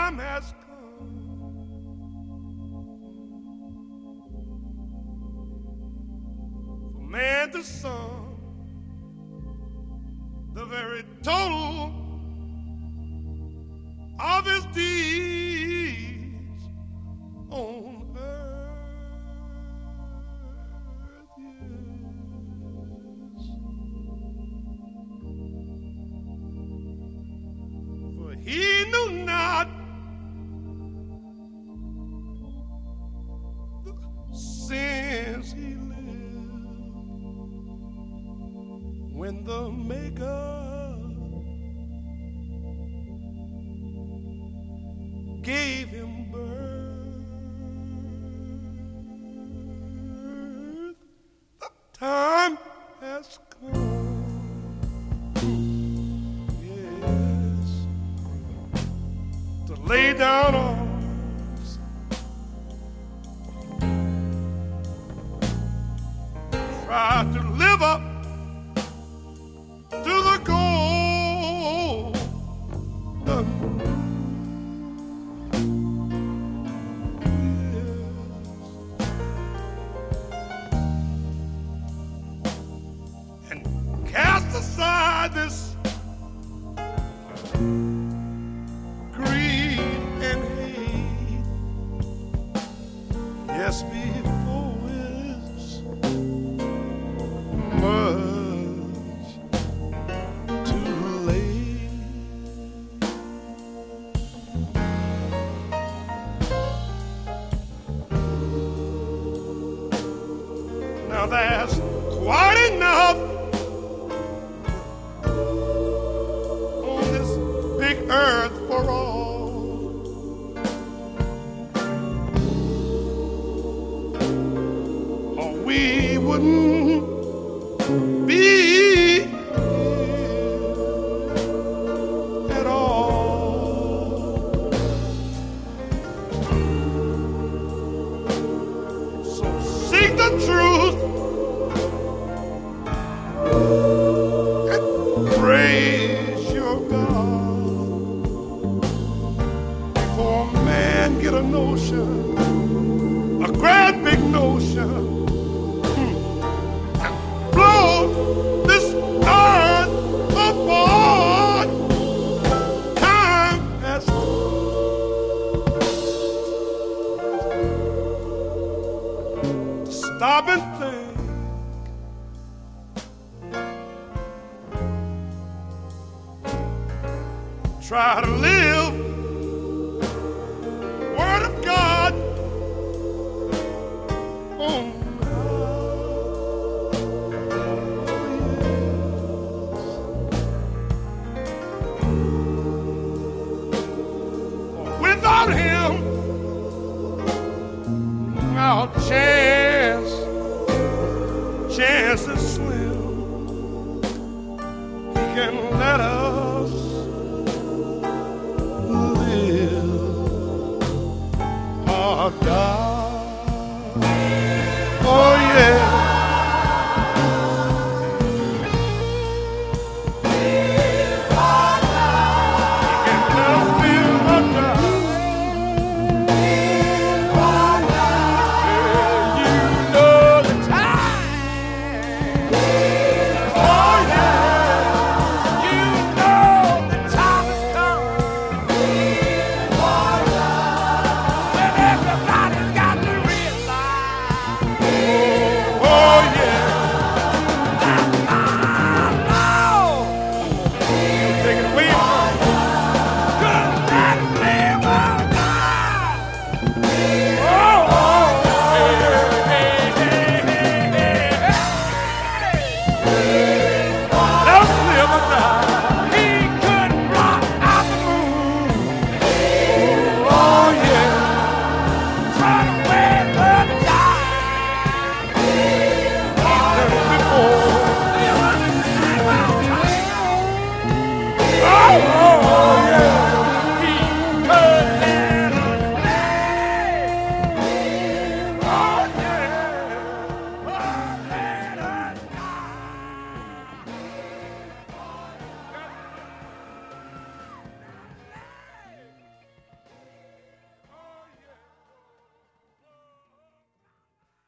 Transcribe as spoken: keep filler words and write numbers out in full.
time has come for man to sum the very total of his deeds on earth. Yes. For he knew not the sins he lived when the Maker gave him birth. The time has come, yes, to lay down arms, try to live up to the goal done. Aside this greed and hate, yes, before it's much too late. Now there's quite enough earth for all, or we wouldn't be here at all. So seek the truth and praise your God. Get a notion, a grand big notion, hmm, and blow this earth apart. Time has to stop and think, try to live Word of God on without him, our chance, chance is slim. He can let us live. Oh, God.